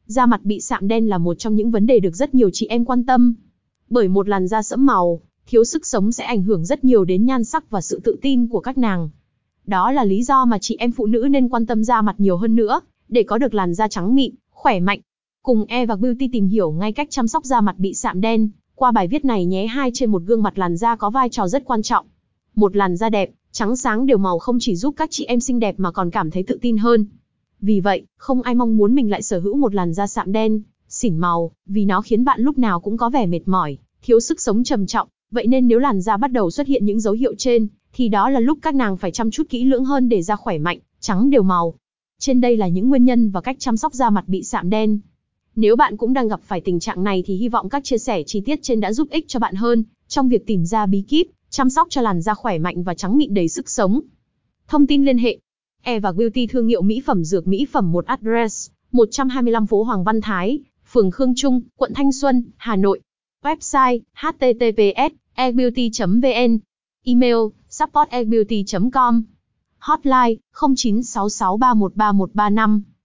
Da mặt bị sạm đen là một trong những vấn đề được rất nhiều chị em quan tâm. Bởi một làn da sẫm màu, thiếu sức sống sẽ ảnh hưởng rất nhiều đến nhan sắc và sự tự tin của các nàng. Đó là lý do mà chị em phụ nữ nên quan tâm da mặt nhiều hơn nữa, để có được làn da trắng mịn, khỏe mạnh. Cùng Eva Beauty tìm hiểu ngay cách chăm sóc da mặt bị sạm đen, qua bài viết này nhé. 2 trên một gương mặt làn da có vai trò rất quan trọng. Một làn da đẹp, trắng sáng đều màu không chỉ giúp các chị em xinh đẹp mà còn cảm thấy tự tin hơn. Vì vậy, không ai mong muốn mình lại sở hữu một làn da sạm đen, xỉn màu, vì nó khiến bạn lúc nào cũng có vẻ mệt mỏi, thiếu sức sống trầm trọng. Vậy nên nếu làn da bắt đầu xuất hiện những dấu hiệu trên, thì đó là lúc các nàng phải chăm chút kỹ lưỡng hơn để da khỏe mạnh, trắng đều màu. Trên đây là những nguyên nhân và cách chăm sóc da mặt bị sạm đen. Nếu bạn cũng đang gặp phải tình trạng này thì hy vọng các chia sẻ chi tiết trên đã giúp ích cho bạn hơn trong việc tìm ra bí kíp chăm sóc cho làn da khỏe mạnh và trắng mịn đầy sức sống. Thông tin liên hệ: Eva Beauty, thương hiệu mỹ phẩm dược mỹ phẩm 1, address 125 phố Hoàng Văn Thái, phường Khương Trung, quận Thanh Xuân, Hà Nội. Website: https://evebeauty.vn. Email: support@evebeauty.com. Hotline: 0966313135.